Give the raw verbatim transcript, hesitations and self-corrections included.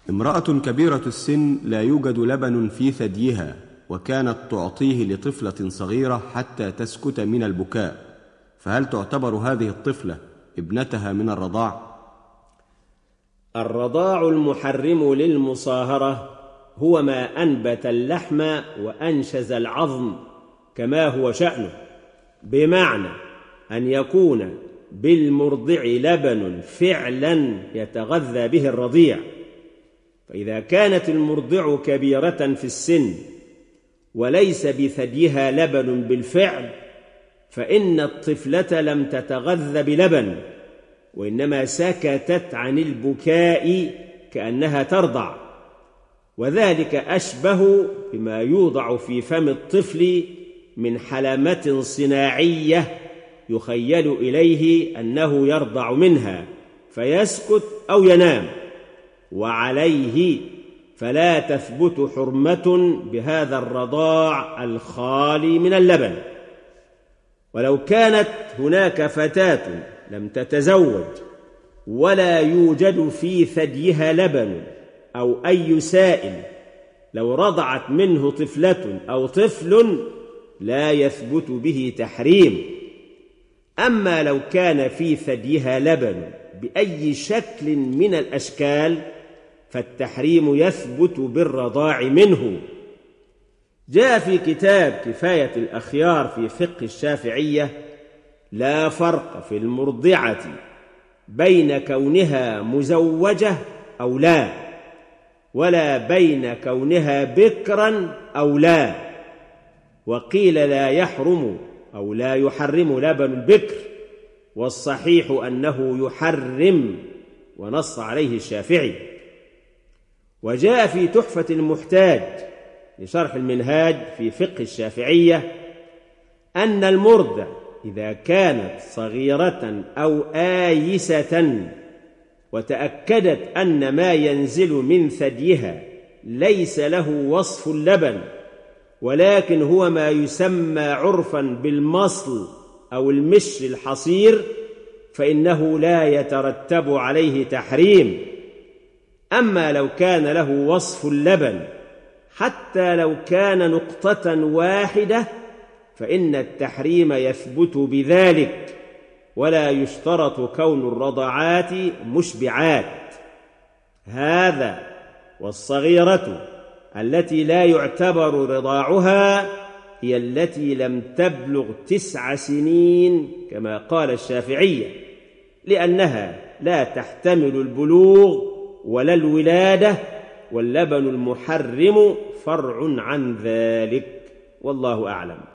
امرأة كبيرة السن لا يوجد لبن في ثديها، وكانت تعطيه لطفلة صغيرة حتى تسكت من البكاء، فهل تعتبر هذه الطفلة ابنتها من الرضاع؟ الرضاع المحرم للمصاهرة هو ما أنبت اللحم وأنشز العظم كما هو شأنه، بمعنى أن يكون بالمرضع لبن فعلا يتغذى به الرضيع. فإذا كانت المرضع كبيرة في السن وليس بثديها لبن بالفعل، فإن الطفلة لم تتغذى بلبن، وإنما سكتت عن البكاء كأنها ترضع، وذلك أشبه بما يوضع في فم الطفل من حلمة صناعية يخيل إليه أنه يرضع منها فيسكت أو ينام، وعليه فلا تثبت حرمة بهذا الرضاع الخالي من اللبن. ولو كانت هناك فتاة لم تتزوج ولا يوجد في ثديها لبن أو أي سائل، لو رضعت منه طفلة أو طفل لا يثبت به تحريم. أما لو كان في ثديها لبن بأي شكل من الأشكال فالتحريم يثبت بالرضاع منه. جاء في كتاب كفاية الأخيار في فقه الشافعية: لا فرق في المرضعة بين كونها مزوجة أو لا، ولا بين كونها بكرا أو لا. وقيل لا يحرم أو لا يحرم لبن البكر، والصحيح أنه يحرم، ونص عليه الشافعي. وجاء في تحفة المحتاج لشرح المنهاج في فقه الشافعية أن المرضع إذا كانت صغيرة أو آيسة وتأكدت أن ما ينزل من ثديها ليس له وصف اللبن، ولكن هو ما يسمى عرفا بالمصل أو المش الحصير، فإنه لا يترتب عليه تحريم. أما لو كان له وصف اللبن حتى لو كان نقطة واحدة فإن التحريم يثبت بذلك، ولا يشترط كون الرضعات مشبعات. هذا والصغيرة التي لا يعتبر رضاعها هي التي لم تبلغ تسع سنين كما قال الشافعية، لأنها لا تحتمل البلوغ ولا الولادة، واللبن المحرم فرع عن ذلك، والله أعلم.